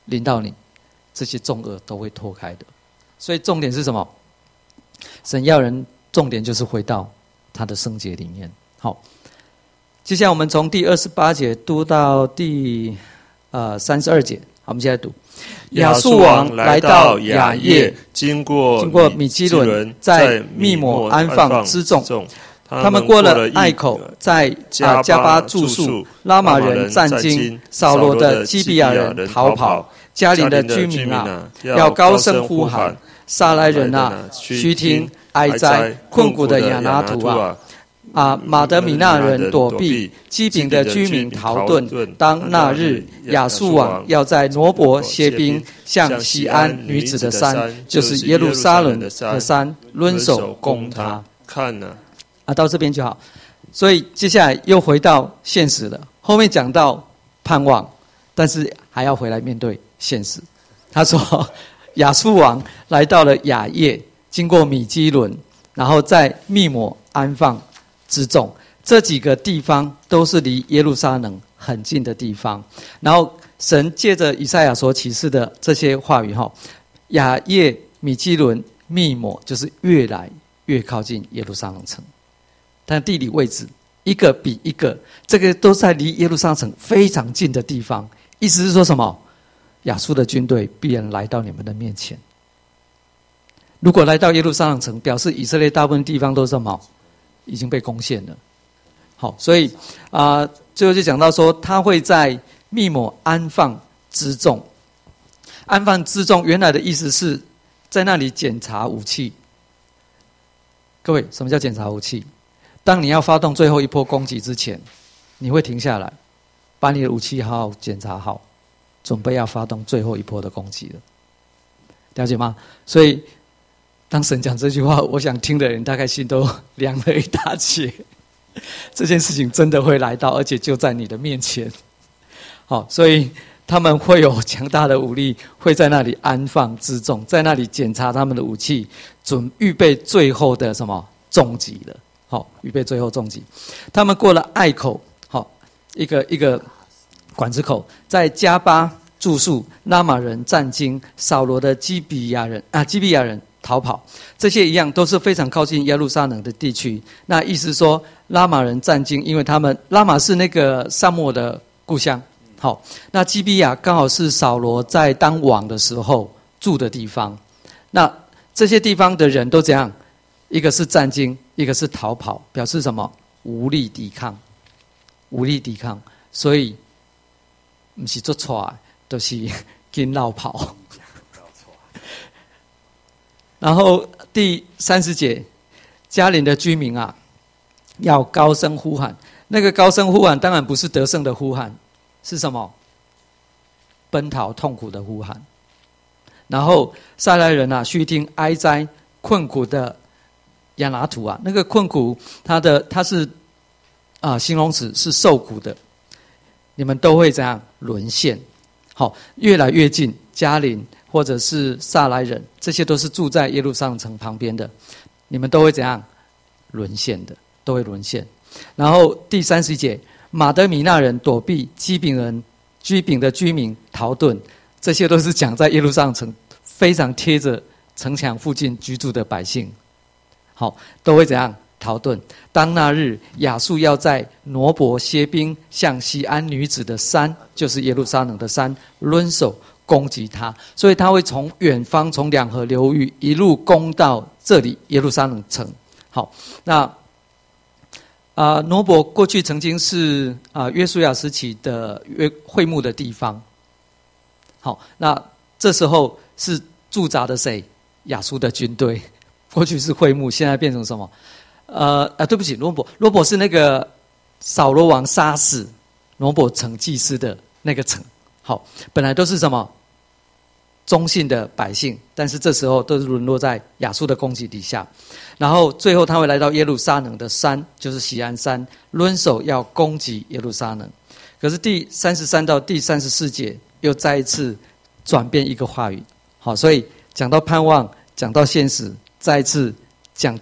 临到你，这些重恶都会脱开的。所以重点是什么？神要人重点就是回到他的圣洁里面。好，接下来我们从第二十八节读到第呃三十二节。好，我们现在读。亚述王来到雅业， 经过经过米基伦，在密抹安放辎重。他们过了隘口，在加巴住宿。拉玛人战惊，扫罗的基比亚人逃跑。迦陵的居民啊，要高声呼喊。撒来人啊，须听！哀哉！困苦的亚拿图啊！啊，马德米纳人躲避，基丙的居民逃遁。当那日，亚述王要在挪伯歇兵，向西安女子的山，就是耶路撒冷的山，抡手攻他。 看呢， 啊，到这边就好。所以接下来又回到现实了。后面讲到盼望，但是还要回来面对现实。他说，亚述王来到了雅业，经过米基伦，然后在密抹安放辎重，这几个地方都是离耶路撒冷很近的地方。然后神借着以赛亚所启示的这些话语，雅业、米基伦、密抹，就是越来越靠近耶路撒冷城。但地理位置一个比一个，这个都在离耶路撒冷城非常近的地方。意思是说什么？亚述的军队必然来到你们的面前。如果来到耶路撒冷城，表示以色列大部分地方都是什么？已经被攻陷了。好，所以啊、呃，最后就讲到说，他会在密抹安放辎重。安放辎重原来的意思是在那里检查武器。各位，什么叫检查武器？当你要发动最后一波攻击之前，你会停下来，把你的武器好好检查好，准备要发动最后一波的攻击了。了解吗？所以当神讲这句话，我想听的人大概心都凉了一大截。这件事情真的会来到，而且就在你的面前。好，所以他们会有强大的武力，会在那里安放辎重，在那里检查他们的武器，准预备最后的什么重击了。好，预备最后重击。他们过了隘口，好，一个一个管子口，在加巴住宿。拉玛人战惊，扫罗的基比亚人啊，基比亚人逃跑，这些一样都是非常靠近耶路撒冷的地区。那意思说，拉玛人战惊，因为他们拉玛是那个撒母耳的故乡。好，那基比亚刚好是扫罗在当王的时候住的地方。那这些地方的人都怎样？一个是战惊，一个是逃跑，表示什么？无力抵抗，无力抵抗。所以不是做错，都是跟绕跑。然后第三十节，迦陵的居民啊，要高声呼喊。那个高声呼喊，当然不是得胜的呼喊，是什么？奔逃痛苦的呼喊。然后撒来人啊，须听！哀哉，困苦的亚拿图啊！那个困苦，它的它是啊、呃、形容词，是受苦的。你们都会怎样沦陷？好，越来越近，迦陵或者是撒来人，这些都是住在耶路撒冷城旁边的，你们都会怎样沦陷的？都会沦陷。然后第三十节，马德米纳人躲避，基丙人居丙的居民逃遁，这些都是讲在耶路撒冷城非常贴着城墙附近居住的百姓，好，都会怎样逃遁？当那日亚述要在挪伯歇兵，向西安女子的山，就是耶路撒冷的山，抡手攻击他，所以他会从远方，从两河流域一路攻到这里耶路撒冷城。好，那啊、呃，挪伯过去曾经是啊、呃、约书亚时期的约会幕的地方。好，那这时候是驻扎的谁？亚述的军队。过去是会幕，现在变成什么？呃啊，对不起，罗伯，罗伯是那个扫罗王杀死罗伯城祭司的那个城。好，本来都是什么忠信的百姓，但是这时候都是沦落在亚述的攻击底下。然后最后他会来到耶路撒冷的山，就是锡安山，抡手要攻击耶路撒冷。可是第三十三到第三十四节又再一次转变一个话语。好，所以讲到盼望，讲到现实，再一次讲到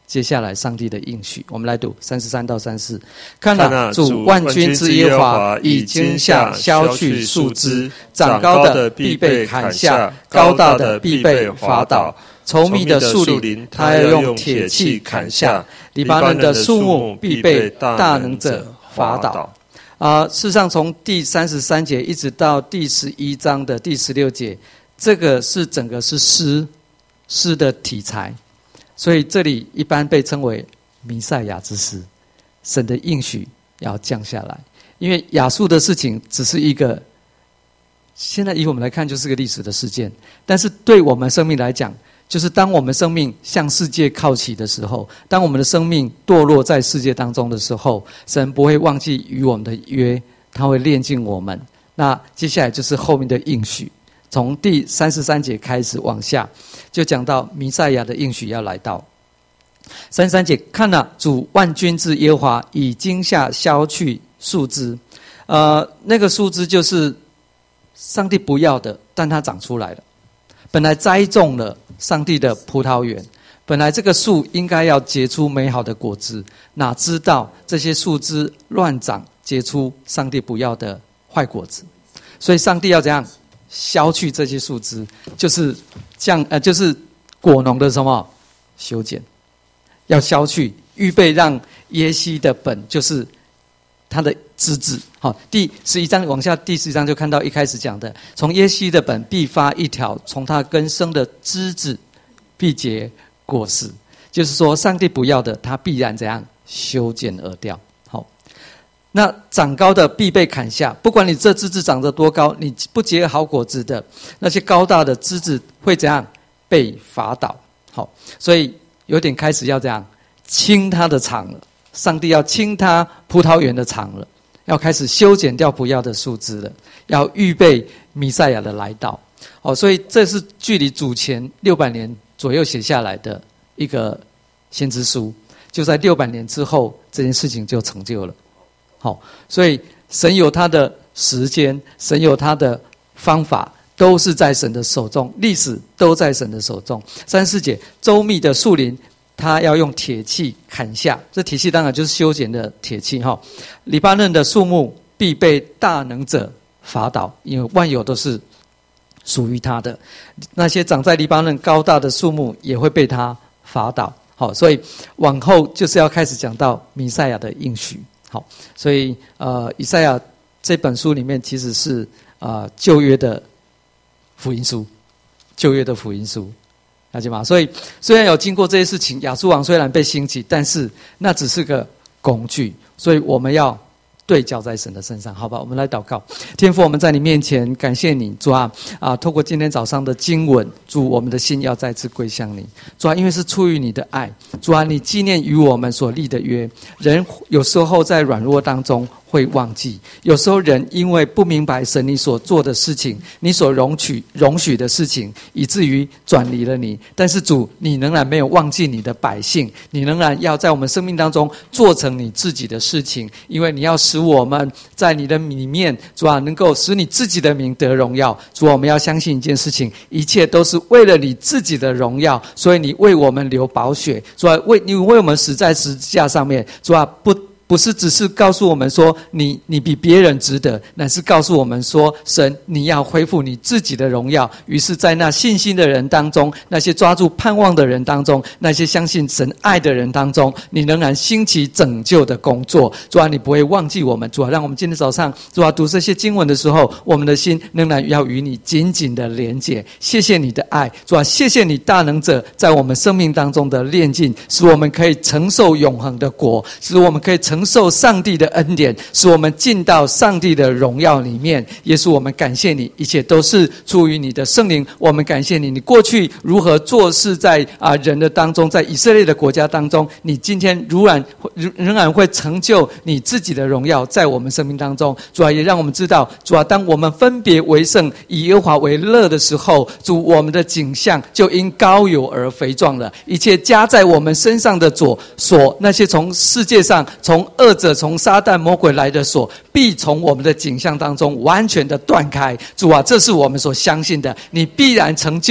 接下来上帝的应许，我们来读三十三到三十四。看哪，主万军之耶和华以惊吓削去树枝，长高的必被砍下，高大的必被伐倒。稠密的树林，他要用铁器砍下；黎巴嫩的树木必被大能者伐倒。啊、呃，事实上，从第三十三节一直到第十一章的第十六节，这个是整个是诗诗的题材。所以这里一般被称为弥赛亚之诗，神的应许要降下来。因为亚述的事情只是一个，现在以我们来看就是个历史的事件，但是对我们生命来讲，就是当我们生命向世界靠齐的时候，当我们的生命堕落在世界当中的时候，神不会忘记与我们的约，他会炼净我们。那接下来就是后面的应许，从第三十三节开始往下，就讲到弥赛亚的应许要来到。三十三节，看哪，主万军之耶和华以惊吓削去树枝。呃，那个树枝就是上帝不要的，但它长出来了。本来栽种了上帝的葡萄园，本来这个树应该要结出美好的果子，哪知道这些树枝乱长，结出上帝不要的坏果子。所以上帝要怎样削去这些树枝？就是像呃，就是果农的什么修剪，要削去，预备让耶西的本，就是他的枝子。好，第十一章往下，第十一章就看到一开始讲的，从耶西的本必发一条，从他根生的枝子必结果实。就是说，上帝不要的，他必然怎样修剪而掉。好，那长高的必被砍下，不管你这枝子长得多高，你不结好果子的，那些高大的枝子会怎样被伐倒。好，所以有点开始要这样清他的场了。上帝要清他葡萄园的场了，要开始修剪掉不要的树枝了，要预备弥赛亚的来到。哦，所以这是距离主前六百年左右写下来的一个先知书，就在六百年之后，这件事情就成就了。好，所以神有他的时间，神有他的方法，都是在神的手中，历史都在神的手中。三十四节，周密的树林，他要用铁器砍下，这铁器当然就是修剪的铁器哈。黎巴嫩的树木必被大能者伐倒，因为万有都是属于他的。那些长在黎巴嫩高大的树木也会被他伐倒。好，所以往后就是要开始讲到弥赛亚的应许。好，所以呃，以赛亚这本书里面其实是呃旧约的福音书，旧约的福音书。了解吗？所以虽然有经过这些事情，亚述王虽然被兴起，但是那只是个工具，所以我们要对焦在神的身上，好吧？我们来祷告。天父，我们在你面前感谢你，主啊啊！透过今天早上的经文，主，我们的心要再次归向你，主啊，因为是出于你的爱，主啊，你纪念与我们所立的约。人有时候在软弱当中会忘记，有时候人因为不明白神你所做的事情，你所容许容许的事情，以至于转离了你。但是主，你仍然没有忘记你的百姓，你仍然要在我们生命当中做成你自己的事情，因为你要使我们在你的里面，主啊，能够使你自己的名得荣耀。主啊，我们要相信一件事情，一切都是为了你自己的荣耀，所以你为我们流宝血，主啊，为你为我们死在十字架上面，主啊，不不是只是告诉我们说你你比别人值得，乃是告诉我们说，神你要恢复你自己的荣耀。于是在那信心的人当中，那些抓住盼望的人当中，那些相信神爱的人当中，你仍然兴起拯救的工作。主啊，你不会忘记我们。主啊，让我们今天早上主啊读这些经文的时候，我们的心仍然要与你紧紧的连结。谢谢你的爱，主啊，谢谢你大能者在我们生命当中的炼净，使我们可以承受永恒的国，使我们可以承受上帝的恩典，使我们进到上帝的荣耀里面。耶稣，我们感谢你，一切都是出于你的圣灵。我们感谢你，你过去如何做事在啊人的当中，在以色列的国家当中，你今天仍然仍然会成就你自己的荣耀在我们生命当中。主啊，也让我们知道，主啊，当我们分别为圣，以耶和华为乐的时候，主，我们的景象就因高有而肥壮了。一切加在我们身上的左所，那些从世界上从恶者从撒旦魔鬼来的锁，必从我们的景象当中完全的断开。主啊，这是我们所相信的，你必然成就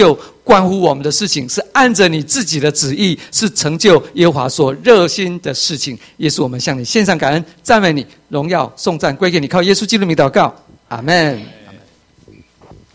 关乎我们的事情，是按着你自己的旨意，是成就耶和华所热心的事情。耶稣，我们向你献上感恩，赞美你，荣耀颂赞归给你，靠耶稣基督名祷告，阿们。